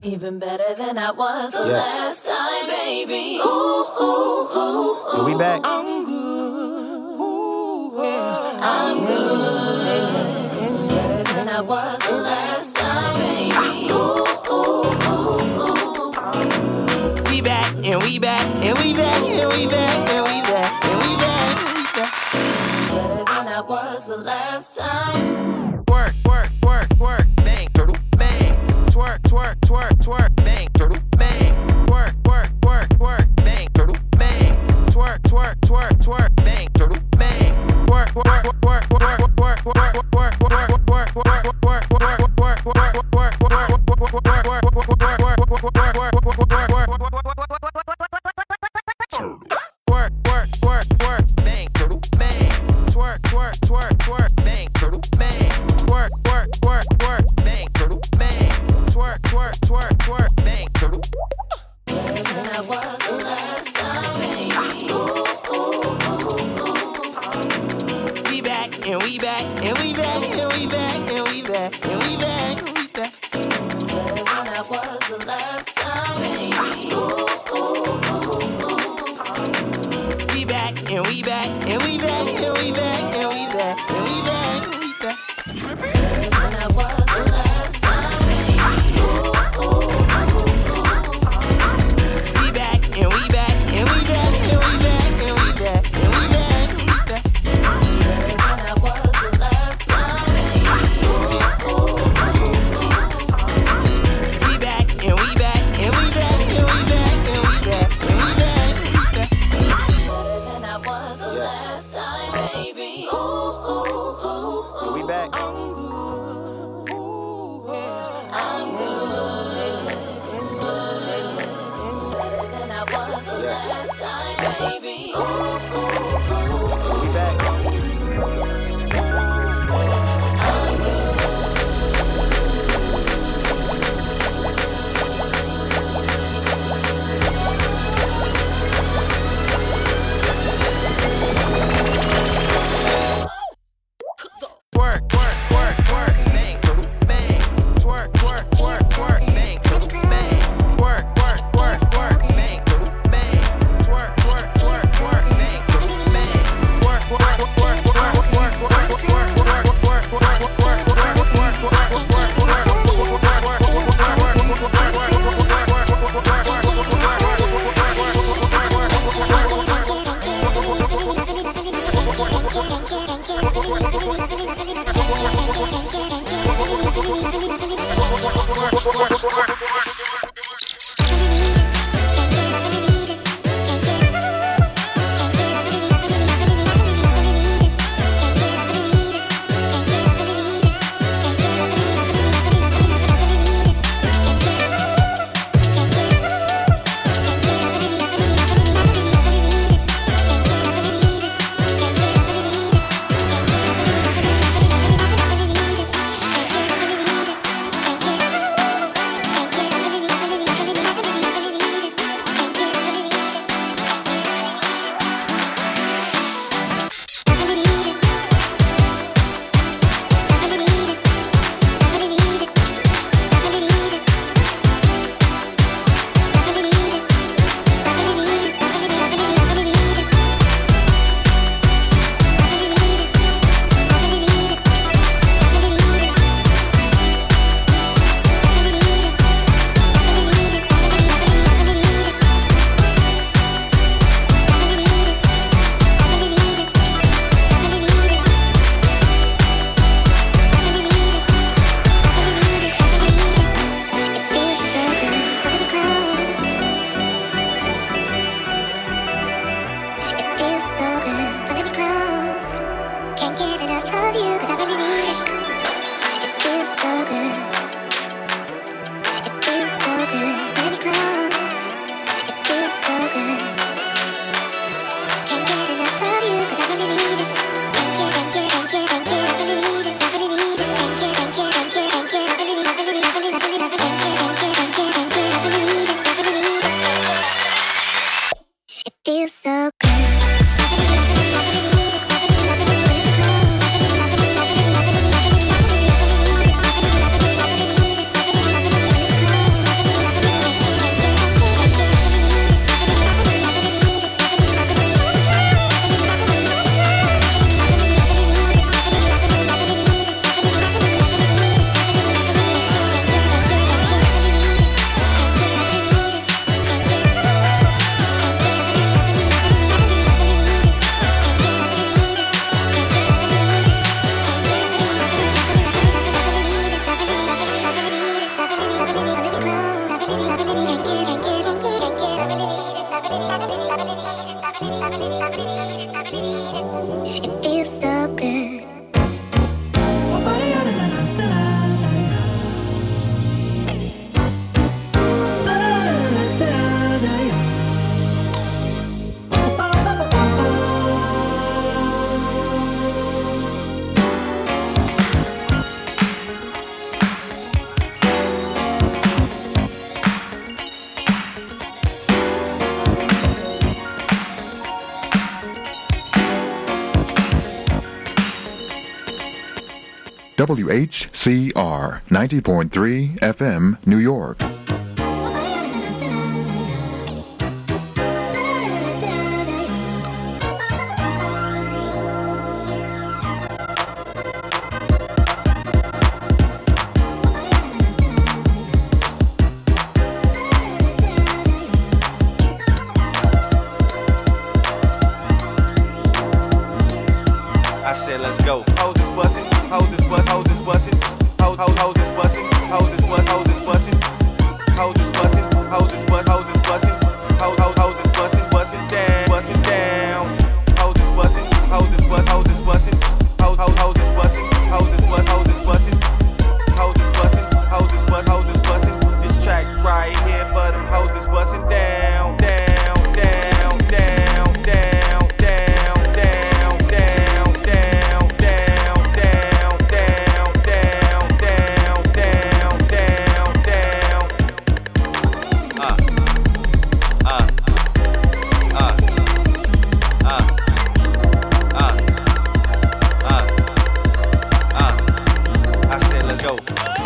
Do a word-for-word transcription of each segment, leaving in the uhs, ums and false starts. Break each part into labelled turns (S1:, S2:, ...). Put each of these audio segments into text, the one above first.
S1: Even better than I was the
S2: Yeah.
S1: last time, baby. Ooh, ooh, ooh, ooh.
S2: We back.
S1: I'm good. Ooh, yeah. I'm good. Better than I was the last time, baby. Ooh, ooh, ooh, ooh.
S3: We back and we back and we back and we back and we back and we back and we back.
S1: Better than I was the last time.
S3: Work, work, work, work, bang, turtle, bang. Twerk, twerk, twerk, twerk, bang, turtle, bang. Work, work, work, work, bang, turtle, bang. Twerk, twerk, twerk, twerk, bang, turtle, bang. Work, work, work, work, work, work, work, work, work, work, work, work, work, work, Work, work, work, work, bang, turtle, bang. Twerk, twerk, twerk, twerk, bang, turtle, bang. Work, work, work, work, bang, turtle, bang. Twerk, twerk, twerk, twerk, bang, turtle.
S1: Better than I was the last time, baby. Ooh, ooh, ooh, ooh.
S3: We back and we back and we back and we back and we back and we back and we back.
S1: Better than I was the last time, baby. Ooh, ooh, ooh, ooh.
S3: We back and we back and we back and we back and we back and we back and we back. Trippy.
S1: Better than I was the last time, baby. Ooh, ooh, ooh, ooh.
S3: We back and we back and we back and we back and we back and we back and we back.
S1: Better than I was the last time, baby. Ooh, ooh, ooh, ooh.
S3: We back and we back and we back and we back and we back and we back and we back.
S1: Better than I was the last time, baby. Ooh, ooh, ooh, ooh.
S2: We back.
S1: I'm good. Ooh, yeah. I'm good. Better than I was the last time, baby. Ooh, ooh, ooh, ooh.
S2: We back.
S3: Twerk, twerk, twerk, twerk, bang, turtle, bang. Twerk, twerk, twerk, twerk, bang, turtle, bang. Twerk, twerk, twerk, twerk, bang, turtle, bang. Twerk, twerk, twerk, twerk, bang.
S2: It feels so good.
S4: W H C R ninety point three F M, New York.
S3: I said, let's go. Hold this bussin', hold this bus, hold this bussin', hold hold hold this bussin', hold this bus, hold this bussin', hold this bussin', hold this bus, hold this bussin', hold hold hold this bussin', bussin' down, bussin' down. Hold this bussin', hold this bus, hold this bussin', hold hold hold this bussin', hold this bus, hold this bussin', hold this bussin', hold this bus, hold this bussin'. This track right here, but I'm hold this bussin' down, down, down, down, down, down, down, down, down, down, down, down, down, down, down, down, down. Uh, uh, uh, uh, uh, uh, uh. I said, let's go.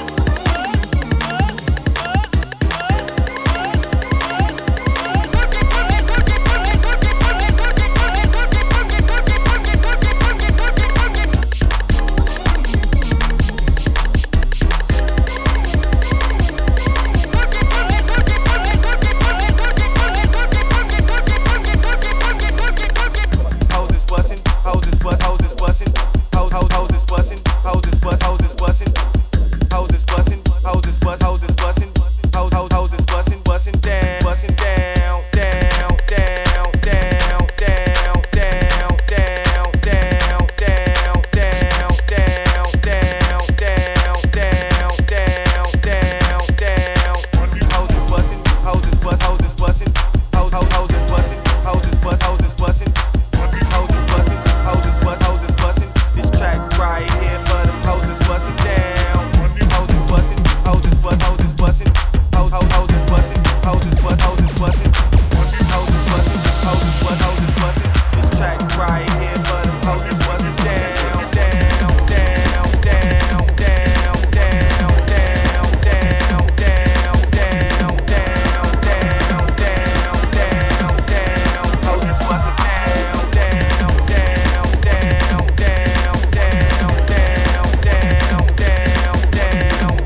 S3: Hold this bussin', hold this bus, hold this bussin', hold hold hold this bussin', hold this bus, hold this bussin', hold this bussin', hold this bus, hold this bussin', hold hold hold this bussin', bussin' down, bussin' down, down, down, down, down, down, down, down, down, down, down, down, down, down, down, down, down. Hold this bussin', hold this bus, hold this bussin', hold hold hold this bussin', hold this bus, hold this bussin'. Hold this bussin', hold this bus, hold this bussin'. This track right here, but I'm hold this bussin' down. Hold this bussin', hold this bus, hold this bussin'. Hold hold hold this bussin', hold this bus, hold this bussin'. Hold this bussin', hold this bus, hold this bussin'. This track right here, but I'm hold this bussin' down, down, down, down, down, down, down, down, down, down, down, down, down, down, down, down. Hold this bussin' down, down, down, down, down, down, down, down, down, down, down, down, down,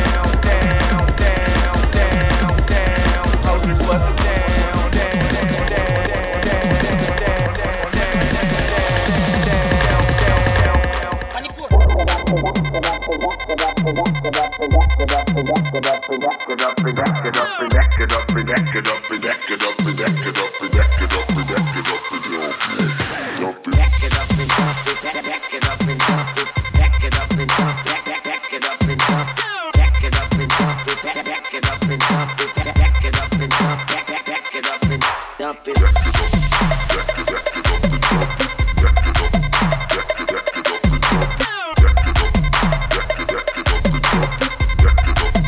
S3: down, down. Hold this bussin' down, down, down, down, dump it.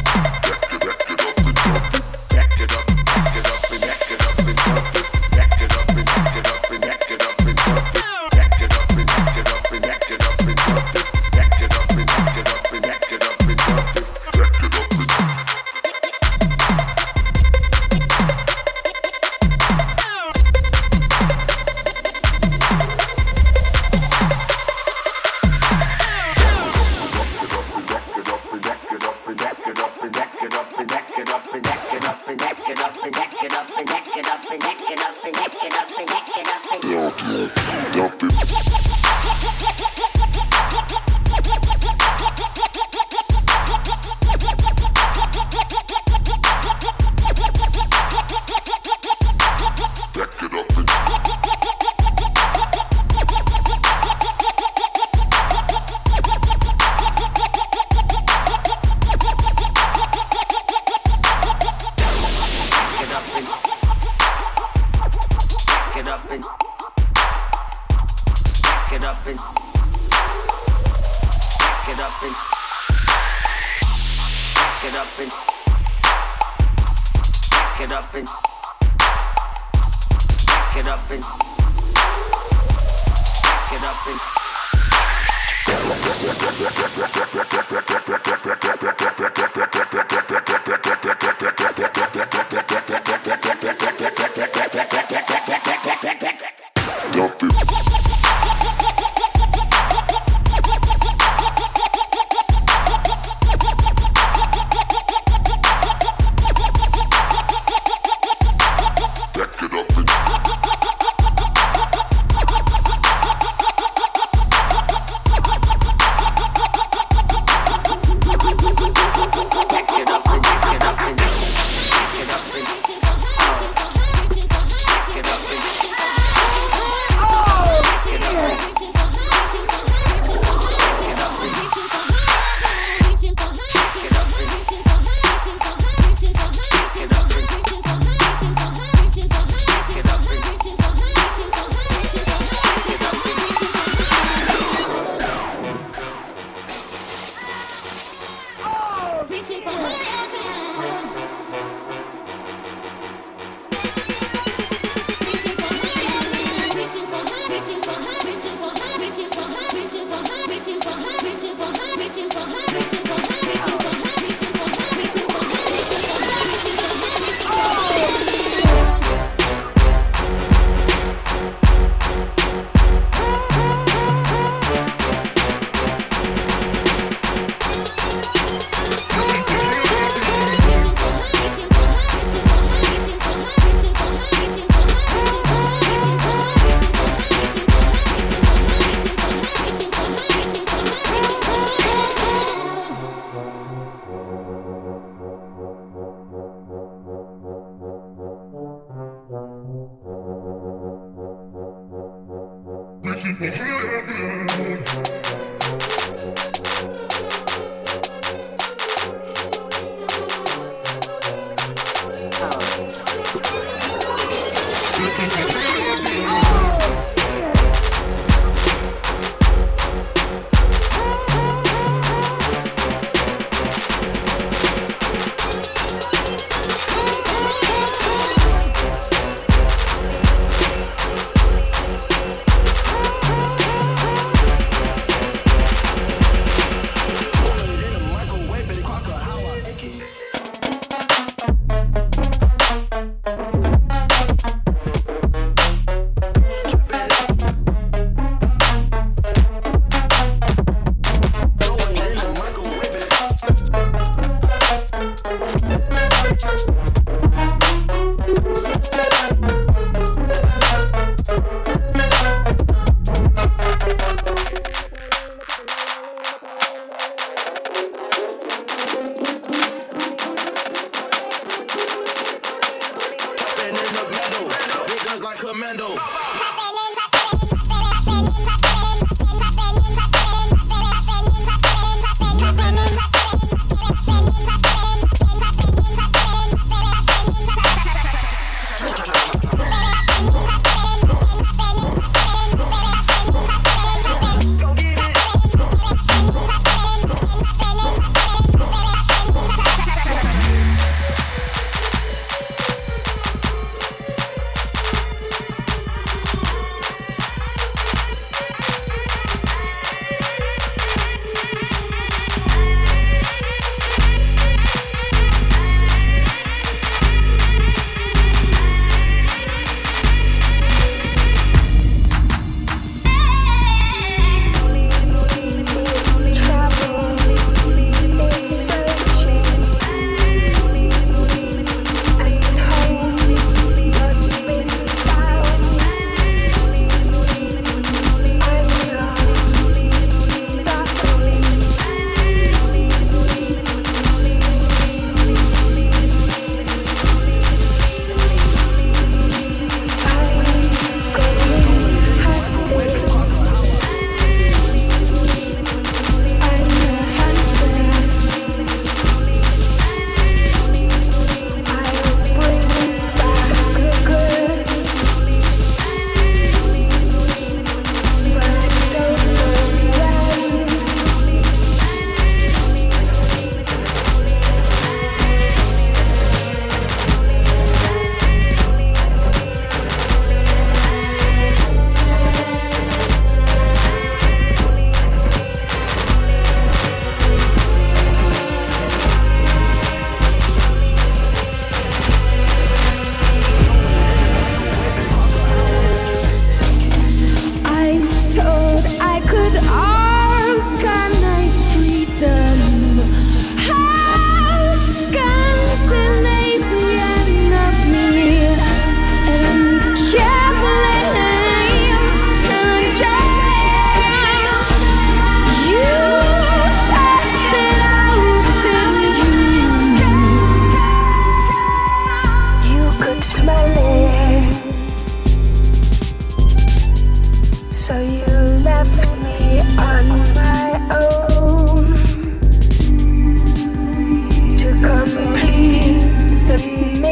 S3: Back it up, back it up, and back it up and dump it. Back it and get up and get up and get up and get up and get up and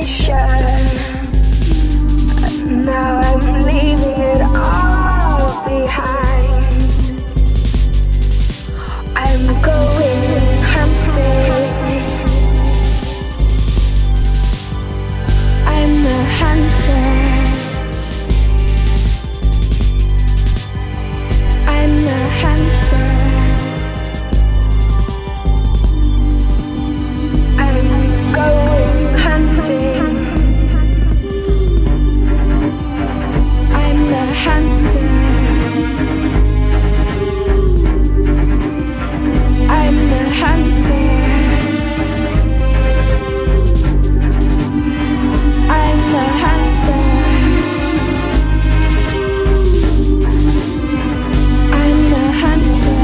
S5: Now I'm leaving it all behind. I'm going hunting. I'm a hunter. I'm a hunter. I'm going hunting. I'm the hunter. I'm the hunter. I'm the hunter. I'm the hunter.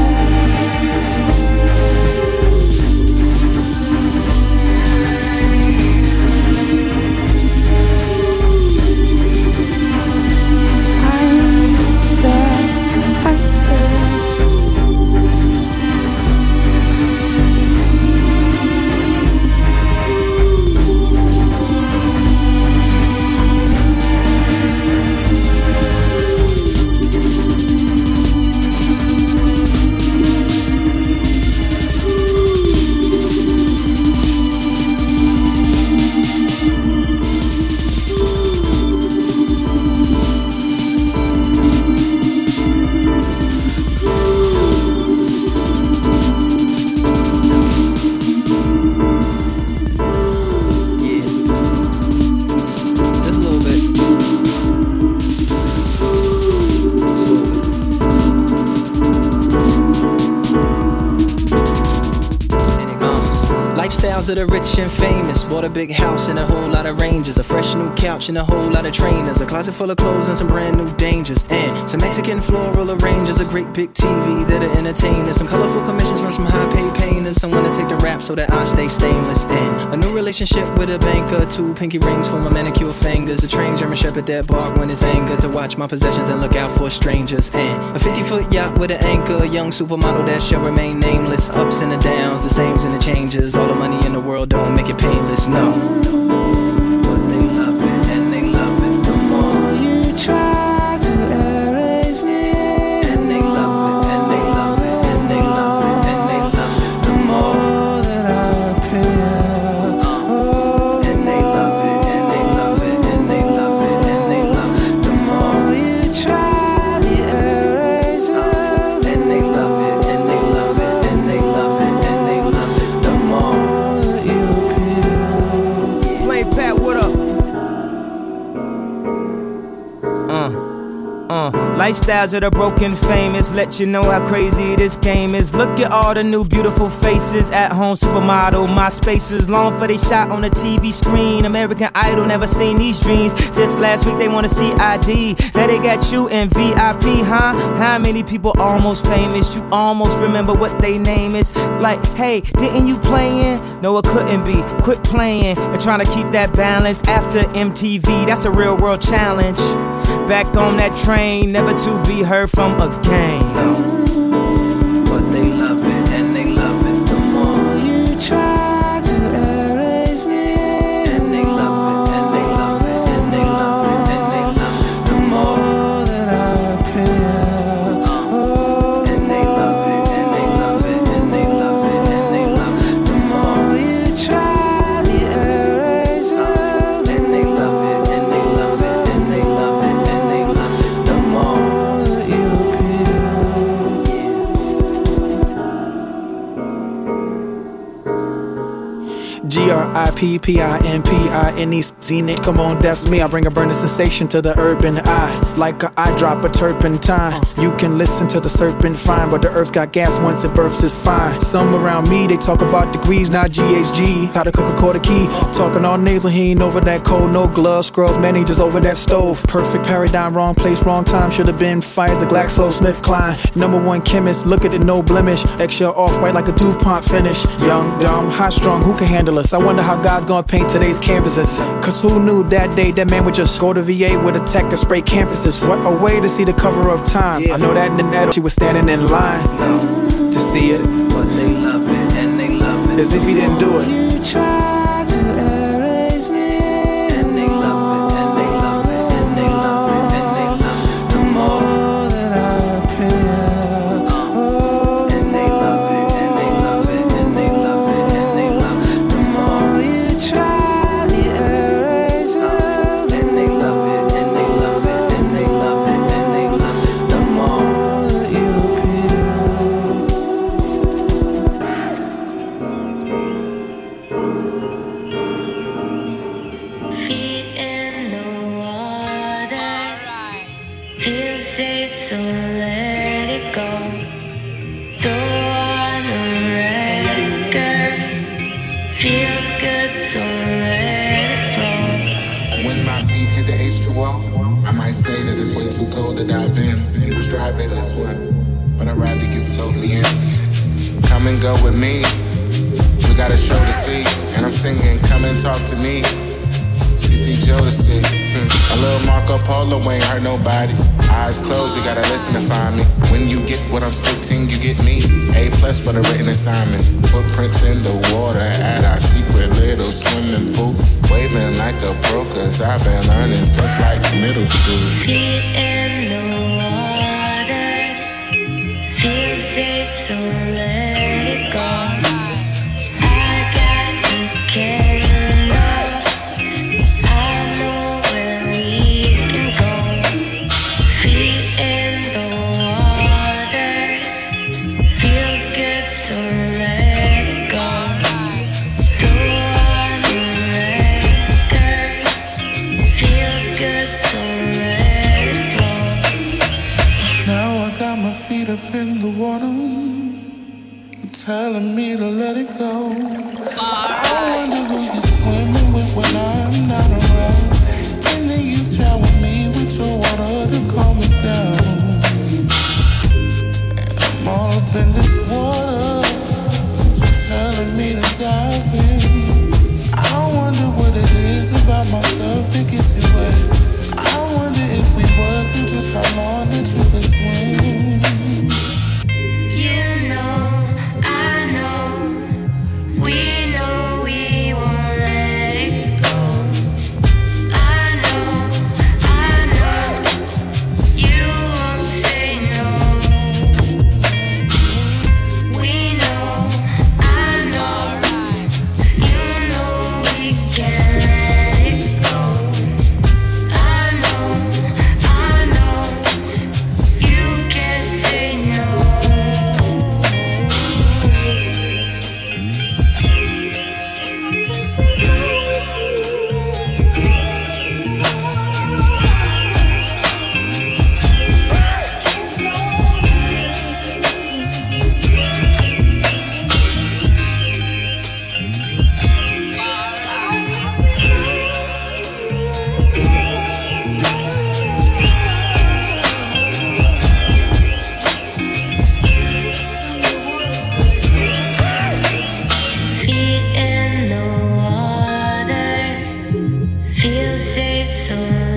S6: Of the rich and famous, bought a big house and a whole lot of ranges, a fresh new couch and a whole lot of trainers, a closet full of clothes and some brand new dangers, and some Mexican floral arrangers, a great big T V that'll entertain us, some colorful commissions from some high paid painters, someone to take the rap so that I stay stainless, and a new relationship with a banker, two pinky rings for my manicure fingers, a trained German shepherd that bark when it's anger, to watch my possessions and look out for strangers, and a fifty foot yacht with an anchor, a young supermodel that shall remain nameless, ups and the downs, the sames and the changes, all the money in the world don't make it painless, no. But they love it and they love it the more you try to erase me. And they love it and they love it and they love it and they love it the more that I appear. Oh, and they love it and they love it and they love it and they love it the more you try to erase me. And they love it and they love it and they love it and they love it the more.
S7: Pat, what up? Uh. Uh, lifestyles of the broken famous, let you know how crazy this game is. Look at all the new beautiful faces, at home supermodel, my spaces, long for they shot on the T V screen. American Idol, never seen these dreams. Just last week they wanna see I D, now they got you in V I P, huh? How many people almost famous? You almost remember what they name is. Like, hey, didn't you playing? No, it couldn't be. Quit playing and trying to keep that balance after M T V. That's a real world challenge. Back on that train, never to be heard from again.
S6: No, but they love it and they love it the more you try to erase me. And they love it and they love it and they love it and they love it the more that I appear. Oh, and they love it and they love it and they love it and they love it the more you try to erase me. And they love it and they love it and they love it. The more that you
S8: G R I P P I N P I N E, seen it, come on, that's me. I bring a burning sensation to the urban eye, like a eye drop, a turpentine. You can listen to the serpent fine, but the earth's got gas once it burps, it's fine. Some around me, they talk about degrees, not G H G. How to cook a quarter key, talking all nasal, he ain't over that cold. No gloves, scrubs, man, he just over that stove. Perfect paradigm, wrong place, wrong time. Should've been Pfizer, GlaxoSmithKline. Number one chemist, look at it, no blemish. Eggshell off-white like a DuPont finish. Young, dumb, high-strung, who can handle us? I wonder how God's gonna paint today's canvases. Cause who knew that day that man would just go to V A with a tech and spray campuses? What a way to see the cover of Time. I know that in the net, she was standing in line to see it.
S6: But they love it and they love it.
S8: As if he didn't do it.
S6: You try to erase me.
S1: safe, so let it go. Throw on a record. Feels good, so let it flow.
S9: When my feet hit the H two O, I might say that it's way too cold to dive in. I'm driving this one, but I'd rather you float me in. Come and go with me. We got a show to see, and I'm singing, come and talk to me. C C Jodeci, mm. A little Marco Polo ain't hurt nobody. Eyes closed, you gotta listen to find me. When you get what I'm spitting, you get me. A plus for the written assignment. Footprints in the water at our secret little swimming pool. Waving like a pro, cause I've been learning since like middle school.
S1: Feet in the water. Feel safe, so let it go. I got the candles. I know where we can go. Feet in the water. Feels good, so let it go. Throw on a record. Feels good, so let it flow.
S9: Now I got my feet up in the water, telling me to let it go. I wonder who you're swimming with when I'm not around. And then you shower me with your water to calm me down. And I'm all up in this water, but you're telling me to dive in. I wonder what it is about myself that gets you wet. I wonder if we were to just how long that you could swim.
S1: You know, I know, we know we won't let it go. I know, I know, you won't say no. We know, I know, you know we can't let it go. I know, I know, you can't say no. Feet in the water, feel safe, so